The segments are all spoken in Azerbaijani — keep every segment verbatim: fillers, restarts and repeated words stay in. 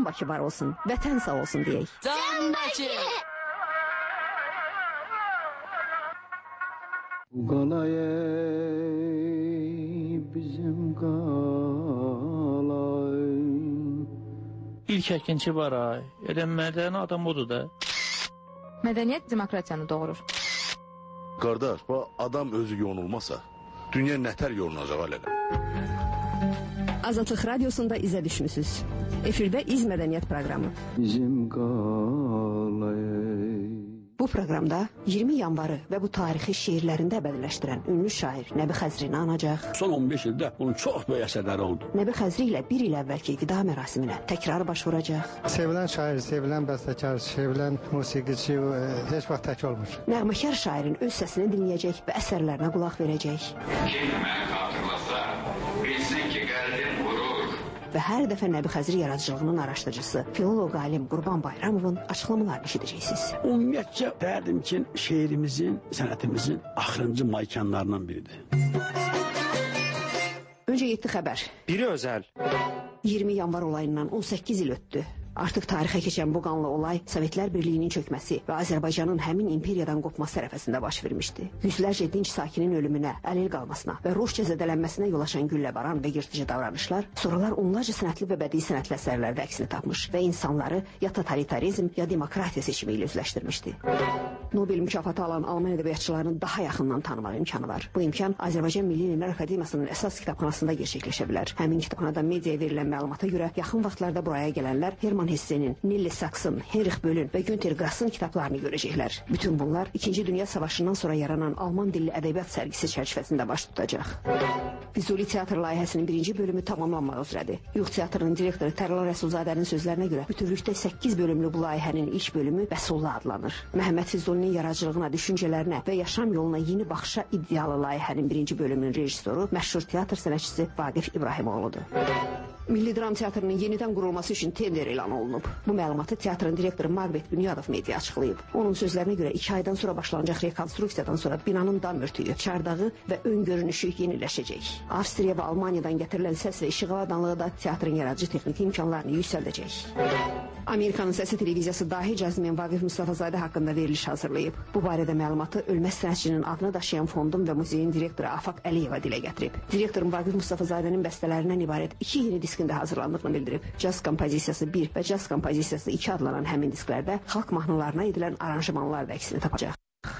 Bakı var olsun, vətən sağ olsun deyək. Can Bakı! Qalay bizim qalay. İlk əkinçi var ay, elə mədəni adam odur da. Mədəniyyət demokratiyanı doğurur. Qardaş, bu adam özü yonulmasa, dünya nətər yolunacaq alələ? Azadlıq Radiosunda izə düşmüsünüz. Efirdə İz Mədəniyyət proqramı. Bizim qalay. Bu proqramda iyirmi yanvarı və bu tarixi şeirlərində əbədiləşdirən ünlü şair Nəbi Xəzrini anacaq. Son on beş ildə bunun çox böyük əsərləri oldu. Nəbi Xəzri ilə bir il əvvəlki vida mərasiminə təkrar baş vuracaq. Sevilən şair, sevilən bəstəkar, sevilən musiqiçi heç vaxt tək olmur. Nəğməkar şairin öz səsini dinləyəcək və əsərlərinə qulaq verəcək. Kim məni xatırlasa, bilsin ki, qəlbim vurur. Və hər dəfə Nəbi Xəzri yaradıcılığının araşdırıcısı, filoloq alim Qurban Bayramovun açıqlamalarını eşidəcəksiniz. Ümumiyyətcə dərdim ki, şeirimizin, sənətimizin axırıncı maykanlarından biridir. Öncə yeddi xəbər. Biri özəl. iyirmi yanvar olayından on səkkiz il ötdü. Artıq tarixə keçən bu qanlı olay Sovetlər Birliyinin çökməsi və Azərbaycanın həmin imperiyadan qopması ərəfəsində baş vermişdi. Yüzlərcə dinc sakinin ölümünə, əlil qalmasına və ruhca zədələnməsinə yol açan gülləbaran və yırtıcı davranışlar sonralar onlarca sənətli və bədii sənətli əsərlərdə əksini tapmış və insanları ya totalitarizm, ya demokratiya seçimi ilə üzləşdirmişdi. Nobel mükafatı alan Alman ədəbiyyatçılarını daha yaxından tanımaq imkanı var. Bu imkan Azərbaycan Milli Elmlər Akademiyasının əsas kitabxanasında gerçəkləşə bilər. Həmin kitabxanada mediaya verilən məlumata görə yaxın vaxtlarda buraya gələnlər Herman Hessenin, Nelly Saksın, Heinrich Böll'ün və Günter Grass'ın kitablarını görəcəklər. Bütün bunlar İkinci Dünya Savaşından sonra yaranan Alman dilli ədəbiyyat sərgisi çərçivəsində baş tutacaq. Füzuli teatr layihəsinin birinci bölümü tamamlanmaq üzrədir. Yuğ teatrının direktoru Tərlan Rəsulzadənin sözlərinə görə bütövlükdə səkkiz bölümlü bu layihənin ilk bölümü Vəsulla adlanır. Məhəmməd Füzulinin yaradıcılığına, düşüncələrinə və yaşam yoluna yeni baxışa iddialı layihənin birinci bölümünün rejissoru məşhur teatr sənətçisi Vaqif İbrahimoğludur. Milli Dram Teatrının yenidən qurulması üçün tender elan olunub. Bu məlumatı teatrın direktoru Maqbet Bünyadov media açıqlayıb. Onun sözlərinə görə iki aydan sonra başlanacaq rekonstruksiyadan sonra binanın dam örtüyü, çardağı və ön görünüşü yeniləşəcək. Avstriya və Almaniyadan gətirilən səs və işıq avadanlığı da teatrın yaradıcı texniki imkanlarını yüksəldəcək. Amerikanın Səsi televiziyası dahi cazmen Vaqif Mustafazadə haqqında veriliş hazırlayıb. Bu barədə məlumatı ölməz sənətçinin adını daşıyan fondun və muzeyin direktoru Afaq Əliyeva dilə gətirib. Direktorun Vaqif Mustafazadənin bəstələrindən ibarət iki yeni diskində hazırlandığını bildirib. Caz kompozisiyası bir və caz kompozisiyası iki adlanan həmin disklərdə xalq mahnılarına edilən aranjmanlar da əksini tapacaq.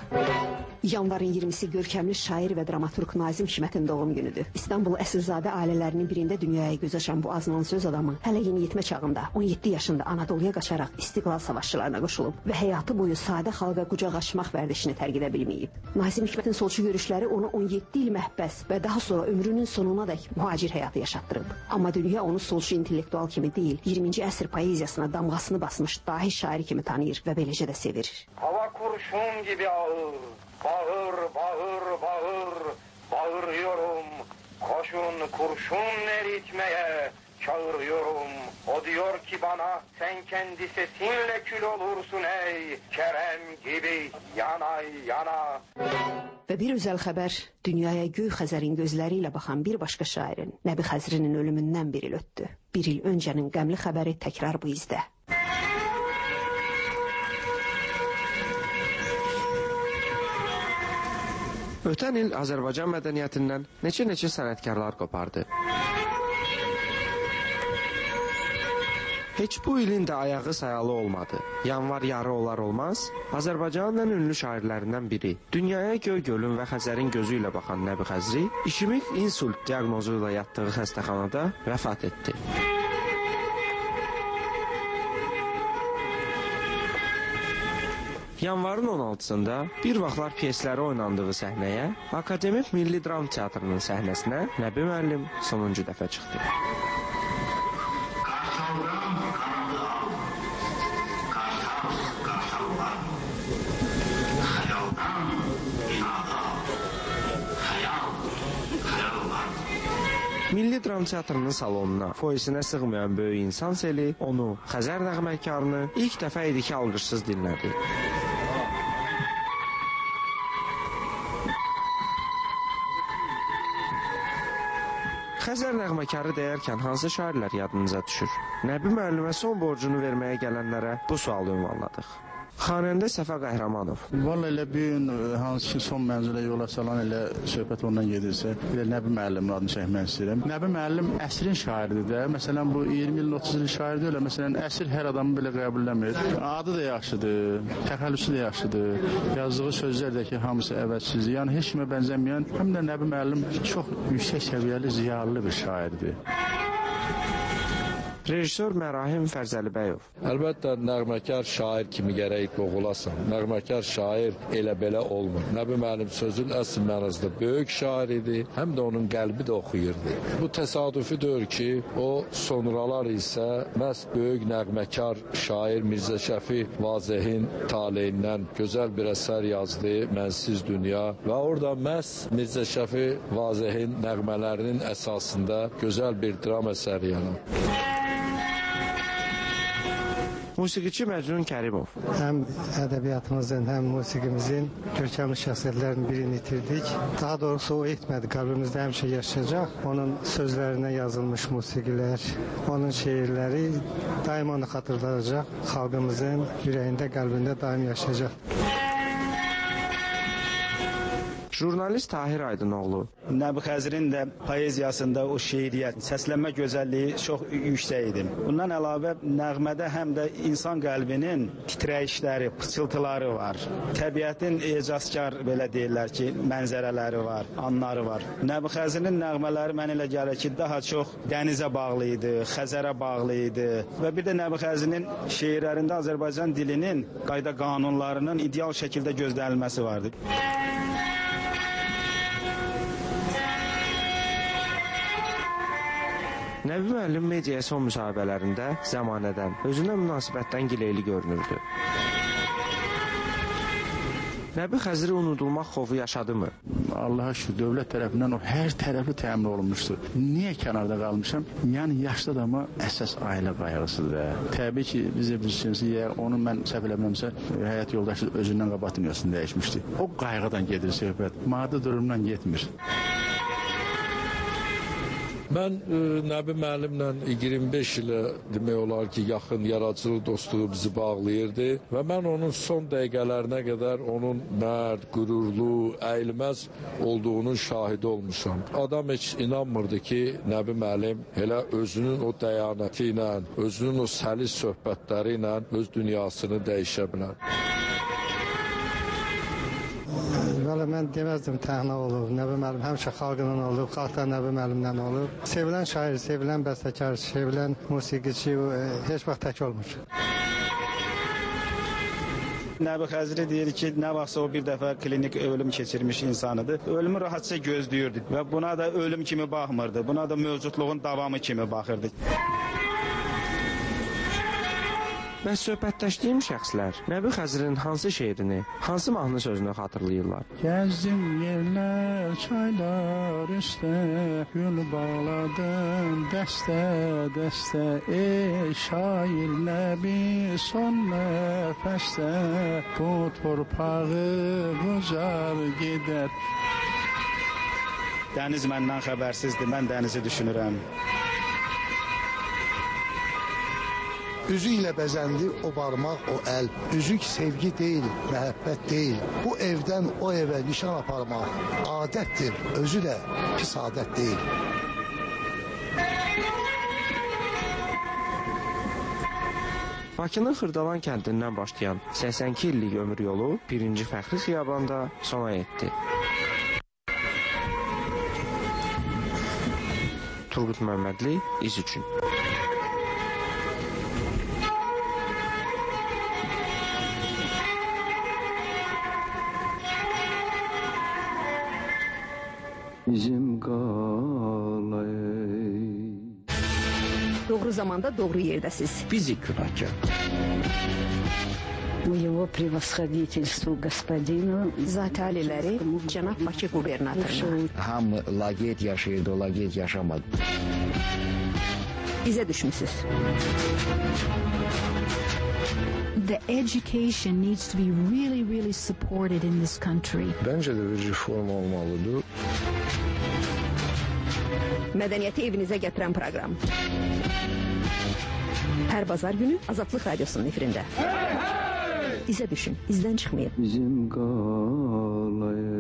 Yanvarın iyirmisi görkəmli şair və dramaturq Nazim Hikmətin doğum günüdür. İstanbul Əsilzadə ailələrinin birində dünyaya göz açan bu azman söz adamı hələ yeniyetmə çağında on yeddi yaşında Anadoluya qaçaraq İstiqlal savaşçılarına qoşulub və həyatı boyu sadə xalqa qucaq açmaq vərdişini tərk edə bilməyib. Nazim Hikmətin solçu görüşləri onu on yeddi il məhbəs və daha sonra ömrünün sonunadək mühacir həyatı yaşatdırıb. Amma dünya onu solçu intellektual kimi deyil, iyirminci əsr poeziyasına damğasını basmış dahi şair kimi tanıyır və beləcə də sevir. Hava kurşun gibi ağır. Bağır, bağır, bağır, bağırıyorum, koşun kurşun eritmeye çağırıyorum. O diyor ki bana, sen kendi sesinle kül olursun ey Kerem gibi yana yana. Və bir özəl xəbər, dünyaya Göy Xəzərin gözləri ilə baxan bir başqa şairin, Nəbi Xəzrinin ölümündən bir il ötdü. Bir il öncənin qəmli xəbəri təkrar bu izdə. Ötən il Azərbaycan mədəniyyətindən neçə-neçə sənətkarlar qopardı. Heç bu ilin də ayağı sayalı olmadı. Yanvar yarı olar olmaz, Azərbaycanın ən ünlü şairlərindən biri, dünyaya Göygölün və Xəzərin gözü ilə baxan Nəbi Xəzri, işemik insult diaqnozu ilə yatdığı xəstəxanada vəfat etdi. Yanvarın on altısında bir vaxtlar pyesləri oynandığı səhnəyə Akademik Milli Dram Teatrının səhnəsinə Nəbi müəllim sonuncu dəfə çıxdı. Milli Dram Teatrının salonuna, foyesinə sığmayan böyük insan seli onu, Xəzər nəğməkarını ilk dəfə idi ki, alqışsız dinlədi. Xəzər nəğməkarı deyərkən hansı şairlər yadınıza düşür? Nəbi müəllimə son borcunu verməyə gələnlərə bu sualı ünvanladıq. Xanəndə Səfa Qəhrəmanov. Vallahi elə bir gün hansı ki son mənzilə yola salan elə söhbət ondan gedirsə, elə Nəbi müəllimin adını çəkmək istəyirəm. Nəbi müəllim əsrin şairidir də. Məsələn bu iyirmi il, otuz il şair deyil, məsələn əsr hər adamı belə qəbulləmir. Adı da yaxşıdır, təxəllüsü də yaxşıdır. Yazdığı sözlər də ki, hamısı əvəzsizdir. Yəni heç kimə bənzəməyən, həm də Nəbi müəllim çox yüksək səviyyəli, ziyalı bir şairdir. Rejissor Mərahim Fərzəlibəyov. Əlbəttə, nəğməkar şair kimi gərək qoğulasan. Nəğməkar şair elə belə olmur. Nəbi müəllim sözün əsl mənasında böyük şair idi, həm də onun qəlbi də oxuyurdu. Bu təsadüfi deyil ki, o sonralar isə məhz böyük nəğməkar şair Mirzə Şəfi Vazehin taleyindən gözəl bir əsər yazdı, Mənsiz Dünya. Və orada məhz Mirzə Şəfi Vazehin nəğmələrinin əsasında gözəl bir dram əsəri yarandı. Musiqiçi Məcnun Kərimov. Həm ədəbiyyatımızın, həm musiqimizin görkəmli şəxsiyyətlərin birini itirdik. Daha doğrusu o etmədi, qəlbimizdə həmişə yaşayacaq. Onun sözlərinə yazılmış musiqilər, onun şeirləri daim onu xatırladacaq. Xalqımızın ürəyində, qəlbində daim yaşayacaq. Jurnalist Tahir Aydınoğlu. Nəbi Xəzirin də poeziyasında o şeiriyyət, səslənmə gözəlliyi çox yüksək idi. Bundan əlavə nəğmədə həm də insan qəlbinin titrəyişləri, pıçıltıları var. Təbiətin ecazkar, belə deyirlər ki, mənzərələri var, anları var. Nəbi Xəzirin nəğmələri mənə elə gəlir ki, daha çox dənizə bağlı idi, Xəzərə bağlı idi. Və bir də Nəbi Xəzirin şeirlərində Azərbaycan dilinin qayda qanunlarının ideal şəkildə gözlənilməsi vardı. Nəbi müəllim mediaya son müsahibələrində zəmanədən, özünə münasibətdən gileyli görünürdü. Nəbi Xəzri unudulmaq xofu yaşadımı? Allaha şükür, dövlət tərəfindən o hər tərəfli təmin olunmuşdur. Niyə kənarda qalmışam? Yəni yaşlı adama əsas ailə qayğısıdır. Təbii ki, bizə bir şeysi, ya onu mən səhv eləmirəmsə, həyat yoldaşı özündən qabaq dünyasını dəyişmişdi. O qayğıdan gedir söhbət, maddi durumdan getmir. Mən e, Nəbi müəllimlə iyirmi beş ilə demək olar ki, yaxın yaradıcılıq dostluğu bizi bağlayırdı və mən onun son dəqiqələrinə qədər onun mərd, qürurlu, əyilməz olduğunun şahidi olmuşam. Adam heç inanmırdı ki, Nəbi müəllim elə özünün o dəyanəti ilə, özünün o səlis söhbətləri ilə öz dünyasını dəyişə bilər. Valla mən deməzdim təhna olub, Nəbi müəllim həmişə xalqından olub, xalq da Nəbi müəllimdən olub. Sevilən şair, sevilən bəstəkar, sevilən musiqiçi heç vaxt tək olmur. Nəbi Xəzri deyir ki, nə vaxtsa o bir dəfə klinik ölüm keçirmiş insanıdır. Ölümü rahatca gözləyirdi və buna da ölüm kimi baxmırdı, buna da mövcudluğun davamı kimi baxırdı. Bəs söhbətləşdiyim şəxslər Nəbi Xəzrin hansı şeirini, hansı mahnı sözünü xatırlayırlar? Gəzdim yerlər, çaylar üstə, gül bağladım dəstə, dəstə. Ey şair Nəbi son nəfəsdə, bu torpağı qucar gedər. Dəniz məndən xəbərsizdir, mən dənizi düşünürəm. Üzü ilə bəzəndi o barmaq, o əl. Üzük sevgi deyil, məhəbbət deyil. Bu evdən o evə nişan aparmaq adətdir, özü də pis adət deyil. Bakının Xırdalan kəndindən başlayan səksən iki illik ömür yolu birinci Fəxri xiyabanda sona yetdi. Turgut Məmmədli, İz üçün. Bizim qalayı. Doğru zamanda doğru yerdəsiz. Fizik günahkar. Его превосходительству господину Zati aliləri cənab Bakı qubernatoruna. Hamı laqeyd yaşayırdı, o laqeyd yaşamadı. İzə düşmüsünüz. The education needs to be really, really supported in this country. Bence de bir reform olmalıdır. Mədəniyyəti evinizə gətirən proqram. Hər bazar günü Azadlıq Radiosunun efirində. Hey, hey! İzə düşün, izdən çıxmayın. Bizim qalay.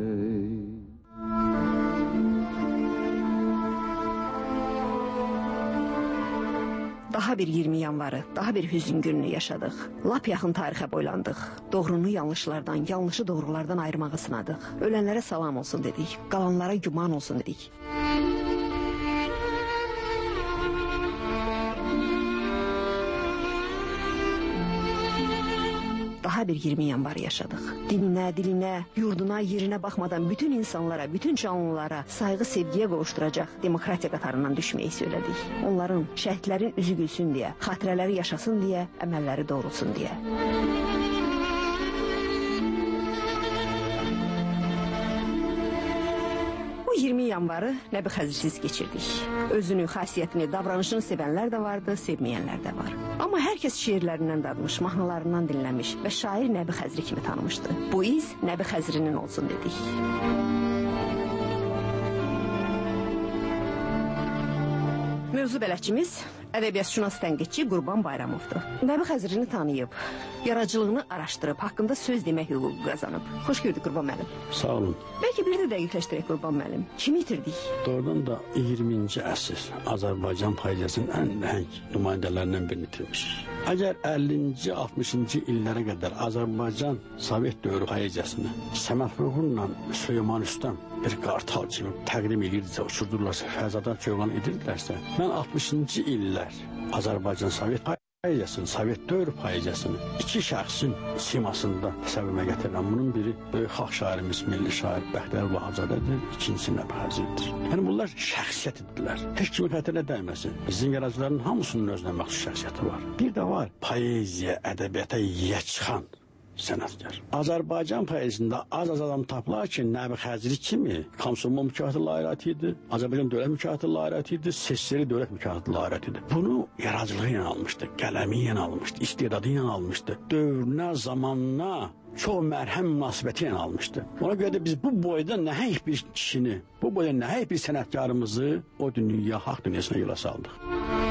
Daha bir iyirmi yanvarı, daha bir hüzün gününü yaşadıq. Lap yaxın tarixə boylandıq. Doğrunu yanlışlardan, yanlışı doğrulardan ayırmağı sınadıq. Ölənlərə salam olsun dedik, qalanlara güman olsun dedik. Daha bir iyirmi yanvarı yaşadıq. Dininə, dilinə, yurduna, yerinə baxmadan bütün insanlara, bütün canlılara sayğı, sevgiyə qovuşduracaq demokratiya qatarından düşməyi söylədik. Onların, şəhidlərin üzü gülsün deyə, xatirələri yaşasın deyə, əməlləri doğrulsun deyə. iyirmi yanvarı Nəbi Xəzrsiz keçirdik. Özünü, xasiyyətini, davranışını sevənlər də vardı, sevməyənlər də var. Amma hər kəs şiirlərindən dadmış, mahnılarından dinləmiş və şair Nəbi Xəzri kimi tanımışdı. Bu iz Nəbi Xəzrinin olsun dedik. Mövzu bələdçimiz ədəbiyyatşünas tənqidçi Qurban Bayramovdur. Nəbi Xəzrini tanıyıb, yaradıcılığını araşdırıb, haqqında söz demək hüququ qazanıb. Xoş gördük Qurban müəllim. Sağ olun. Bəlkə bir də dəqiqləşdirək Qurban müəllim. Kimi itirdik? Doğrudan da iyirminci əsr Azərbaycan poeziyasının ən nəhəng nümayəndələrindən birini itirmiş. Əgər əllinci, altmışıncı illərə qədər Azərbaycan Sovet dövrü poeziyasını Səməd Vurğunla Süleyman Rüstəm bir qartal kimi təqdim edirdisə, uçurdurlarsa, fəzadan çövqan edirdilərsə, mən altmışıncı illər Azərbaycan Sovet poeziyasını, Sovet dövrü poeziyasını iki şəxsin simasında təsəvvürmə gətirirəm. Bunun biri böyük xalq şairimiz, milli şair Bəxtiyar Vahabzadədir, ikincisi Nəbi Xəzridir. Yəni bunlar şəxsiyyət idilər. Heç kimi xətrinə dəyməsin. Bizim yaradıcıların hamısının özünə məxsus şəxsiyyəti var. Bir də var, poeziya, ədəbiyyata yiyə çıxan sənətkar. Azərbaycan poeziyasında az-az adam tapılar ki, Nəbi Xəzri kimi Komsomol mükafatı layiqəti idi, Azərbaycan dövlət mükafatı layiqəti idi, Sesleri dövlət mükafatı layiqəti idi. Bunu yaradıcılığı ilə almışdı, qələmi ilə almışdı, istedadı ilə almışdı, dövrünə, zamanına çox mərhəm münasibəti ilə almışdı. Ona görə də biz bu boyda nəhəng bir kişini, bu boyda nəhəng bir sənətkarımızı o dünyaya, haqq dünyasına yola saldıq.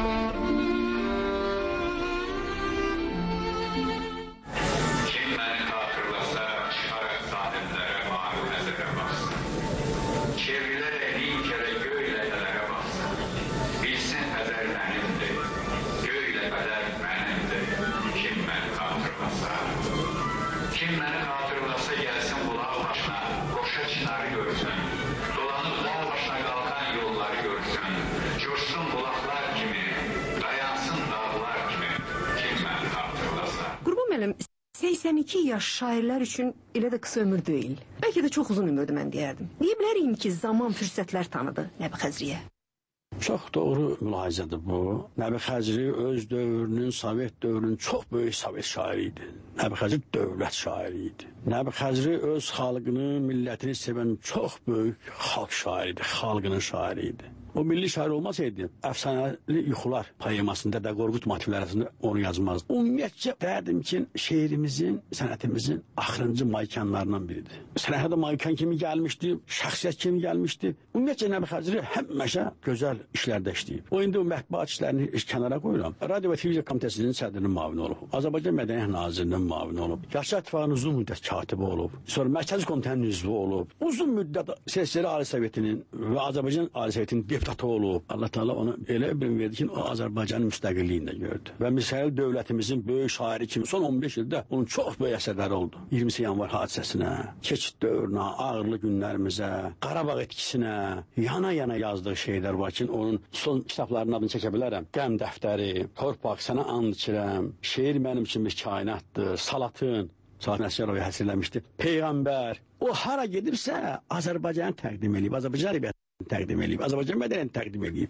Kim məni xatırlasa gəlsin bulaq başına, qoşa çınarı görsün, dolanıb dağ başına qalxan yolları görsün, coşsun bulaqlar kimi, dayansın dağlar kimi, kim məni xatırlasa. Qurban müəllim, səksən iki yaş şairlər üçün elə də qısa ömür deyil. Bəlkə də çox uzun ömürdür mən deyərdim. Deyə bilərik ki, zaman fürsətlər tanıdı Nəbi Xəzriyə. Çox doğru mülahizədir bu. Nəbi Xəzri öz dövrünün, Sovet dövrünün çox böyük Sovet şairi idi. Nəbi Xəzri dövlət şairi idi. Nəbi Xəzri öz xalqını, millətini sevən çox böyük xalq şairi idi, xalqının şairi idi. O milli şair olmasaydı, əfsanəli yuxular poemasında da Qorqud motivlərində onu yazmazdı. Ümumiyyətcə derdim ki, şeirimizin, sənətimizin axırıncı maykanlarından biridir. Sənətə də maykan kimi gəlmişdi, şəxsiyyət kimi gəlmişdi. Ümumiyyətcə Nəbi Xəzri həmişə gözəl işlərdə işləyib. O indi o mətbuat işlərini kənara qoyuram. Radio və Televiziya Komitəsinin sədrinin müavini olub. Azərbaycan Mədəniyyət Nazirinin müavini olub. Yaşar İttifaqının uzun müddət katibi olub. Sonra Mərkəzi Komitənin üzvü olub. Uzun müddət Sesleri Ali Sovetinin və Azərbaycan Ali Sovetinin deputatı olub. Allah Teala ona elə bir verdi ki, o Azərbaycanın müstəqilliyini də gördü. Və misal dövlətimizin böyük şairi kimi son on beş ildə onun çox böyük əsərləri oldu. iyirmisi yanvar hadisəsinə, keçid dövrünə, ağırlı günlərimizə, Qarabağ etkisinə, yana-yana yazdığı şeylər var ki, onun son kitablarının adını çəkə bilərəm. Qəm dəftəri, Torpaq, sənə and içirəm, şeir mənim üçün bir kainatdır, Salatın, Salat Nəsərov'a həsrləmişdi. Peyğəmbər, o hara gedirsə Azərbaycanı təqdim edib, Azərbaycan ədəbiyyatını təqdim edib, Azərbaycan mədəniyyətini təqdim edib.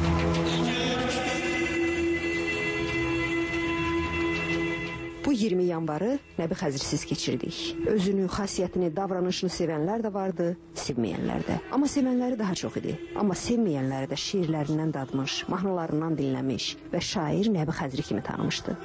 Bu iyirmi yanvarı Nəbi Xəzrsiz keçirdik. Özünü, xasiyyətini, davranışını sevənlər də vardı, sevməyənlər də. Amma sevənləri daha çox idi. Amma sevməyənləri də şiirlərindən dadmış, mahnılarından dinləmiş və şair Nəbi Xəzri kimi tanımışdı.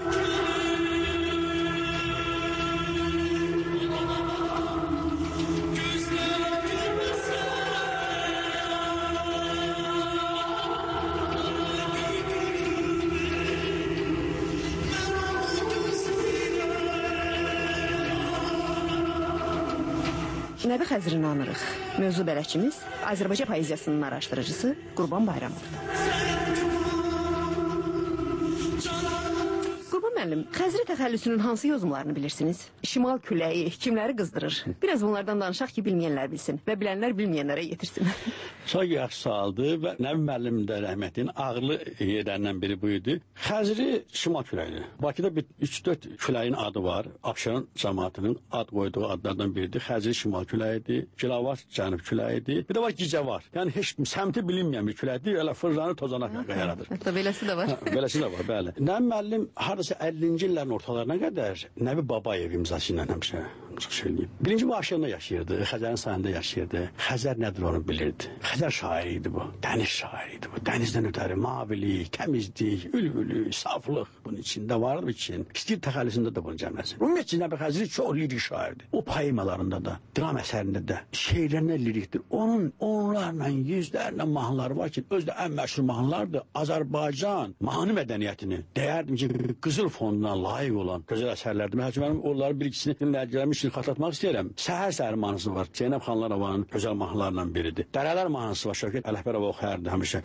Nəbi Xəzrini anırıq. Mövzu bələdçimiz Azərbaycan poeziyasının araşdırıcısı Qurban Bayramov. Qurban müəllim, Xəzri təxəllüsünün hansı yozumlarını bilirsiniz? Şimal küləyi kimləri qızdırır? Biraz bunlardan danışaq ki, bilməyənlər bilsin və bilənlər bilməyənlərə yetirsin. Çox yaxşı sualdır və Nəbi müəllim də rəhmətin ağırlı yerlərindən biri bu idi. Xəzri şimal küləyidir. Bakıda üç dörd küləyin adı var. Abşeron cəmaatının ad qoyduğu adlardan biridir. Xəzri şimal küləyidir. Gilavar cənub küləyidir. Bir də var gicə var. Yəni heç səmti bilinməyən bir küləyidir. Elə fırlanır, tozanak yaradır. Hətta beləsi də var. Beləsi də var, bəli. Nəbi müəllim hardasa əllinci illərin ortalarına qədər Nəbi Babayev imzası ilə həmişə çox şey eləyib. Birinci Abşeronda yaşayırdı, Xəzərin sahilində yaşayırdı. Xəzər nədir onu bilirdi. Xəzər şairi idi bu, dəniz şairi idi bu. Dənizdən ötəri mavilik, təmizlik, ülvülük, saflıq bunun içində vardı için. İstir təxəllüsündə də bunu cəmləsin. Ümumiyyətcə Nəbi Xəzri çox lirik şairdir. O poemalarında da, dram əsərində də şeirlərində lirikdir. Onun onlarla, yüzlərlə mahnıları var ki, özdə ən məşhur mahnılardır. Azərbaycan mahnı mədəniyyətini deyərdim ki, qızıl fonduna layiq olan gözəl əsərlərdir. Məhz mənim onların bir ikisini dinləyicilərimiz üçün xatırlatmaq istəyirəm. Səhər-səhər mahnısı var. Zeynəb Xanlarovanın gözəl mahnılarından biridir. Dərələr mahnısı var. Şövkət Ələkbərov oxuyardı həmişə.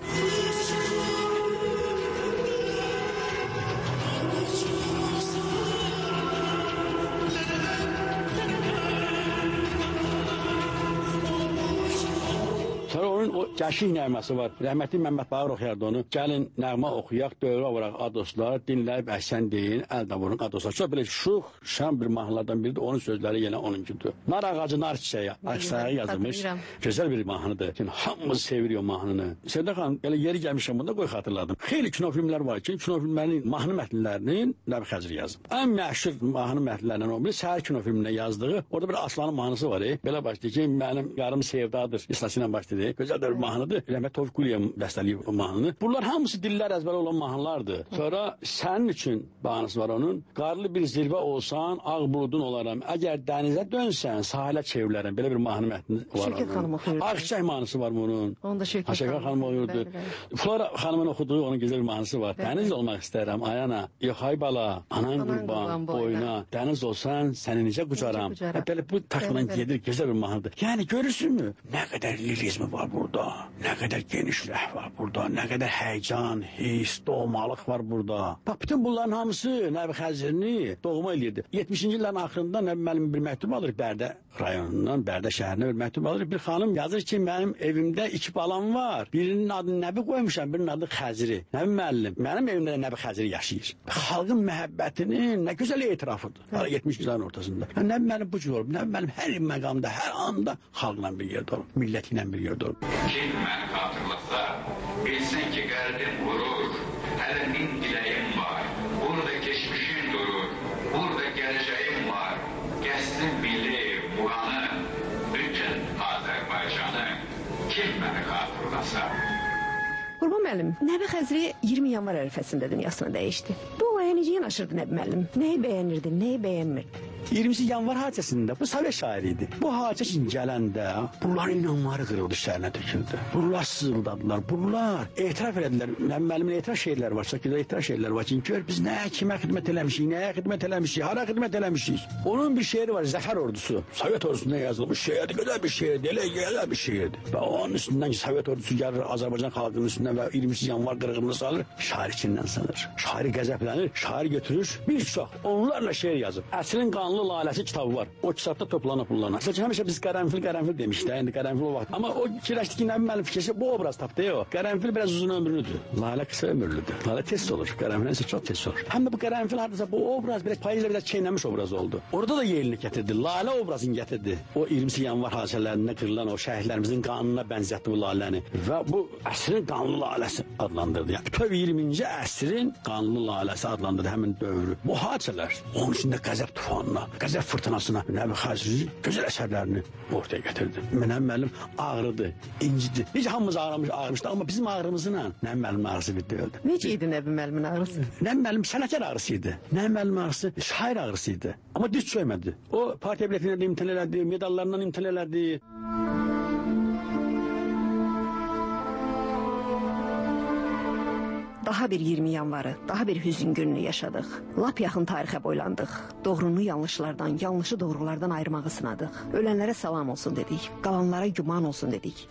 Sonra onun o Gəşik nəğməsi var. Rəhmətli Məmməd Bağır oxuyardı onu. Gəlin nəğmə oxuyaq, dövrə vuraq adoslar, dinləyib əhsən deyin, əldə vurun adoslar. Çox belə şux, şən bir mahnılardan biridir. Onun sözləri yenə onunkidir. Nar ağacı, nar çiçəyi, aşağıya yazılmış. Gözəl bir mahnıdır. Yəni, hamımız sevirik o mahnını. Sevdə xanım, elə yeri gəlmişəm bunda qoy xatırladım. Xeyli kino filmlər var ki, kino filmlərinin mahnı mətnlərinin Nəbi Xəzri yazıb. Ən məşhur mahnı mətnlərindən o biri Səhər kino filminə yazdığı. Orada bir Aslanın mahnısı var. E. Belə başlayır ki, mənim yarım sevdadır. İslasıyla başlayır. Gözəl bir mahnıdır. Rəhmət Tofiq Quliyev bəstələyib o mahnını. Bunlar hamısı dillər əzbəri olan mahnılardır. Sonra sənin üçün mahnısı var onun. Qarlı bir zirvə olsan, ağ buludun olaram. Əgər dənizə dönsən, sahilə çevrilərəm. Belə bir mahnı mətni var. Şevket xanım oxuyurdu. Ağçiçək mahnısı var bunun. Onu da Şevket xanım oxuyurdu. Flora xanımın oxuduğu onun gözəl bir mahnısı var. Dəniz olmaq istərəm ayana. Yox ay bala, anan qurban boyuna. Dəniz olsan, səni necə qucaram. Belə bu taxılan gedir, gözəl bir mahnıdır. Yəni görürsünmü? Nə qədər lirizmi var burada. Nə qədər genişlik var burada. Nə qədər həyəcan, his, doğmalıq var burada. Bax, bütün bunların hamısı Nəbi Xəzrini doğma eləyirdi. yetmişinci illərin axırında Nəbi müəllim bir məktub alır Bərdə rayonundan, Bərdə şəhərinə bir məktub alır. Bir xanım yazır ki, mənim evimdə iki balam var. Birinin adını Nəbi qoymuşam, birinin adı Xəzri. Nəbi müəllim, mənim evimdə də Nəbi Xəzri yaşayır. Xalqın məhəbbətinin nə gözəl etirafıdır. yetmişinci illərin ortasında. Nəbi müəllim bu cür olub. Nəbi müəllim hər məqamda, hər anda xalqla bir yerdə olub, milləti ilə bir yerdə olub. Kim məni xatırlasa, bilsin ki, qəlbim vurur, hələ min diləyim var, burada geçmişim durur, burada gələcəyim var, qəsdim bilir buranı, bütün Azərbaycanı, kim məni xatırlasa. Qurban müəllim, Nəbi Xəzri iyirmi yanvar ərəfəsində dünyasını dəyişdi. Bu olaya necə yanaşırdı Nəbi müəllim? Nəyi bəyənirdi, nəyi bəyənmirdi? iyirminci yanvar hadisəsində bu Sovet şairi idi. Bu hadisə üçün gələndə bunların inanları qırıldı, şəhərinə töküldü. Bunlar sızıldadılar, bunlar etiraf elədilər. Nəbi müəllimin etiraf şeirləri var, şəkildə etiraf şeirləri var ki, gör biz nə kimə xidmət eləmişik, nəyə xidmət eləmişik, hara xidmət eləmişik. Onun bir şeiri var, Zəfər ordusu. Sovet ordusunda yazılmış şeirdir, gözəl bir şeirdir, elə gözəl bir şeirdir. Və onun üstündən ki, Sovet ordusu gəlir Azərbaycan xalqının üstündən və iyirminci yanvar qırğınını salır, şair içindən sanır. Şairi qəzəblənir, şairi götürür, bir çox onlarla şeir yazır. Əsrin qanlı laləsi kitabı var. O kitabda toplanıb bunlarla. Məsələn, həmişə biz qərənfil, qərənfil demişdik, indi qərənfil o vaxt. Amma o fikirləşdi ki, Nəbi müəllim fikirləşdi, bu obraz tapdı o. Qərənfil biraz uzun ömürlüdür. Lalə qısa ömürlüdür. Lalə tez olur. Qərənfil isə çox tez olur. Həm də bu qərənfil hardasa bu obraz biraz payızla biraz çeynəmiş obraz oldu. Orada da yerini gətirdi. Lalə obrazını gətirdi. O iyirminci yanvar hadisələrində qırılan o şəhidlərimizin qanına bənzətdi bu laləni və bu əsrin qanlı laləsi adlandırdı. Yəni bütöv iyirminci əsrin qanlı laləsi adlandırdı həmin dövrü. Bu hadisələr onun içində qəzəb tufanına, qəzəb fırtınasına Nəbi Xəzri gözəl əsərlərini ortaya gətirdi. Nəbi müəllim ağrıdı, incidi. Necə hamımız ağrımış, ağrımışdı, amma bizim ağrımızla Nəbi müəllim ağrısı bitti öldü. Necə idi Nəbi müəllimin ağrısı? Nəbi müəllim sənətkar ağrısı idi. Nəbi müəllim ağrısı şair ağrısı idi. Amma diz çöymədi. O partiya biletindən imtina elədi, medallarından imtina elədi. Daha bir iyirmi yanvarı, daha bir hüzün gününü yaşadıq. Lap yaxın tarixə boylandıq. Doğrunu yanlışlardan, yanlışı doğrulardan ayırmağı sınadıq. Ölənlərə salam olsun dedik, qalanlara güman olsun dedik.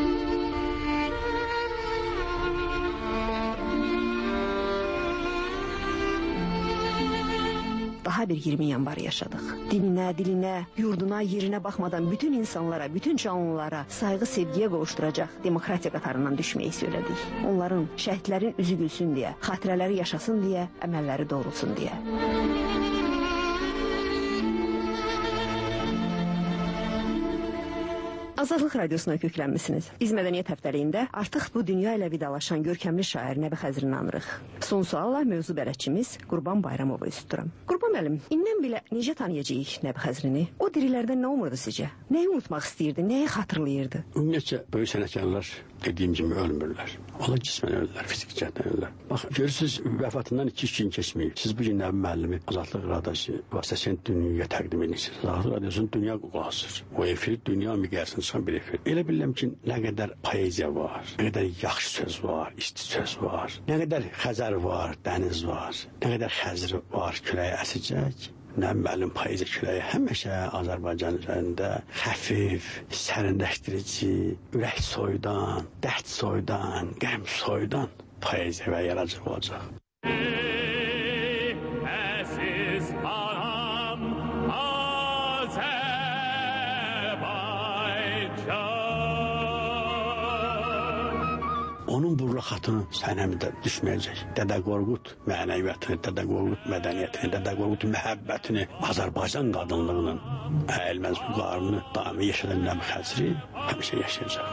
Daha bir iyirmi yanvar yaşadıq. Dininə, dilinə, yurduna, yerinə baxmadan bütün insanlara, bütün canlılara sayğı, sevgiyə qovuşduracaq demokratiya qatarından düşməyi söylədik. Onların, şəhidlərin üzü gülsün deyə, xatirələri yaşasın deyə, əməlləri doğrulsun deyə. Azadlıq Radiosuna köklənmisiniz. Biz Mədəniyyət həftəliyində artıq bu dünya ilə vidalaşan görkəmli şair Nəbi Xəzrini anırıq. Son sualla mövzu bələdçimiz Qurban Bayramova üst tuturam. Qurban müəllim, indən belə necə tanıyacağıq Nəbi Xəzrini? O dirilərdən nə umurdu sizcə? Nəyi unutmaq istəyirdi, nəyi xatırlayırdı? Ümumiyyətcə, böyük sənətkarlar dediyim kimi ölmürlər. Onlar cismən ölürlər, fizik cəhətdən ölürlər. Bax, görürsünüz, vəfatından iki üç gün keçməyib. Siz bu gün Nəbi müəllimi Azadlıq Radiosu vasitəsilə dünyaya təqdim edirsiniz. Azadlıq Radiosunun dünya qulağısıdır. O efir dünya miqyasına çıxan bir efir. Elə bilirəm ki, nə qədər poeziya var, nə qədər yaxşı söz var, isti söz var, nə qədər Xəzər var, dəniz var, nə qədər Xəzər var, küləyə əsəcək. Nəbi müəllim poeziya küləyi həmişə Azərbaycan üzərində xəfif, sərinləşdirici, ürək soyudan, dərd soyudan, qəm soyudan poeziya və yaradıcı olacaq. Onun bu rahatını sənəmdə düşməyəcək. Dədə Qorqud mənəviyyatını, Dədə Qorqud mədəniyyətini, Dədə Qorqud məhəbbətini, Azərbaycan qadınlığının əyilməz vüqarını daimi yaşadan Nəbi Xəzri həmişə yaşayacaq.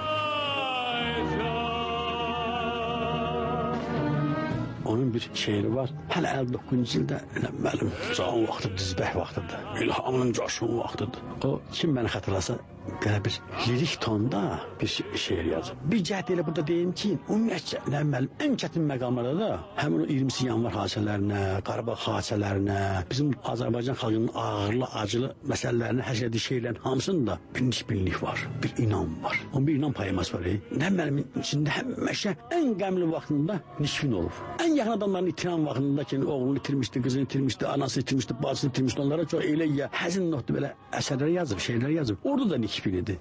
Onun bir şeiri var. Hələ əlli doqquzuncu ildə mənim can vaxtı, dizbək vaxtıdır. İlhamının coşqun vaxtıdır. O, kim məni xatırlasa, belə bir lirik tonda bir şeir yazır. Bir cəhət elə burada deyim ki, ümumiyyətcə, Nəbi müəllim ən çətin məqamlarda da həmin o iyirmisi yanvar hadisələrinə, Qarabağ hadisələrinə, bizim Azərbaycan xalqının ağırlı, acılı məsələlərinə həşrədi şeirlərin hamısında bir nisbinlik var, bir inam var. Onun bir inam poeması var. Nəbi müəllimin içində həmişə ən qəmli vaxtında nisbin olub. Ən yaxın adamların itiran vaxtında ki, oğlunu itirmişdi, qızını itirmişdi, anası itirmişdi, bacısını itirmişdi, onlara çox elə ya həzin notlu belə əsərlər yazıb, şeirlər yazıb. Orada da nikbin idi.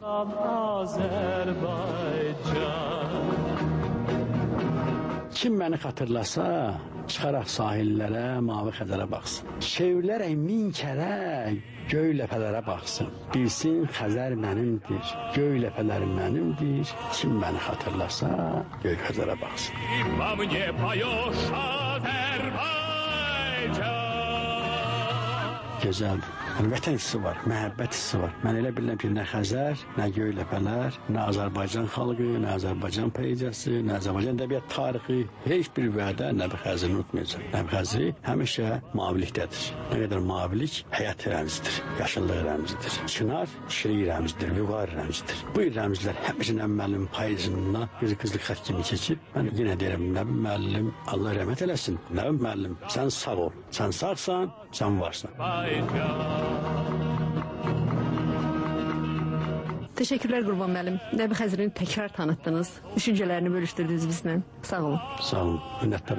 Kim məni xatırlasa, çıxaraq sahillərə, mavi Xəzərə baxsın. Şeirlərək min kərək, göy ləpələrə baxsın. Bilsin Xəzər mənimdir, göy ləpələr mənimdir. Kim məni xatırlasa, göy Xəzərə baxsın. Gözəldir. Yəni, vətən hissi var, məhəbbət hissi var. Mən elə bilirəm ki, nə Xəzər, nə göy ləpələr, nə Azərbaycan xalqı, nə Azərbaycan poeziyası, nə Azərbaycan ədəbiyyat tarixi heç bir vədə Nəbi Xəzrini unutmayacaq. Nəbi Xəzri həmişə mavilikdədir. Nə qədər mavilik həyat rəmzidir, yaşıllıq rəmzidir. Çınar şirik rəmzidir, vüqar rəmzidir. Bu rəmzlər həmişə Nəbi müəllim poeziyasında gözü qızlıq xətt kimi keçib. Mən yenə deyirəm, Nəbi müəllim Allah rəhmət eləsin. Nəbi müəllim, sən sağ ol. Sən sağsan, sən varsan. Teşekkürler Qurban müəllim. Nəbi Xəzrini təkrar tanıtdınız. Düşüncələrini bölüşdürdünüz bizlə. Sağ olun. Sağ olun. Minnətdarım.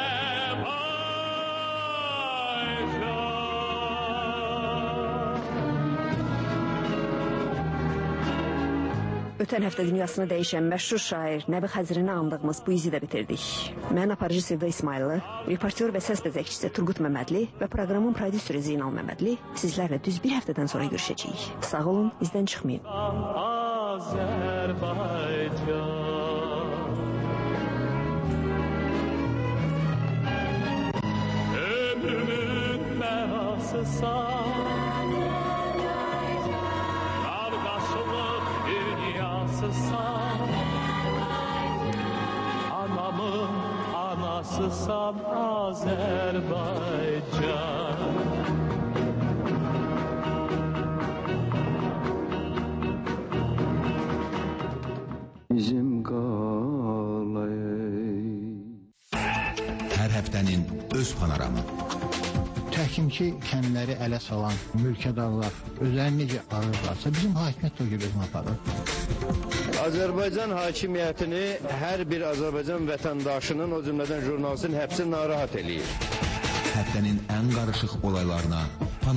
Ötən həftə dünyasını dəyişən məşhur şair Nəbi Xəzrini andığımız bu izi də bitirdik. Mən aparıcı Sevda İsmayıllı, reportyor və səs bəzəkçisi Turqut Məmmədli və proqramın prodüseri Zeynal Məmmədli sizlərlə düz bir həftədən sonra görüşəcəyik. Sağ olun, bizdən çıxmayın. Ömrümün mənası sağ Anamın anasısam Azərbaycan Bizim qalay Hər həftənin öz panoramı Təkim ki, kəndləri ələ salan mülkədarlar özlərini necə arırlarsa bizim hakimiyyət o gibi aparır. Azərbaycan hakimiyyətini hər bir Azərbaycan vətəndaşının, o cümlədən jurnalistin həbsi narahat eləyir. Həftənin ən qarışıq olaylarına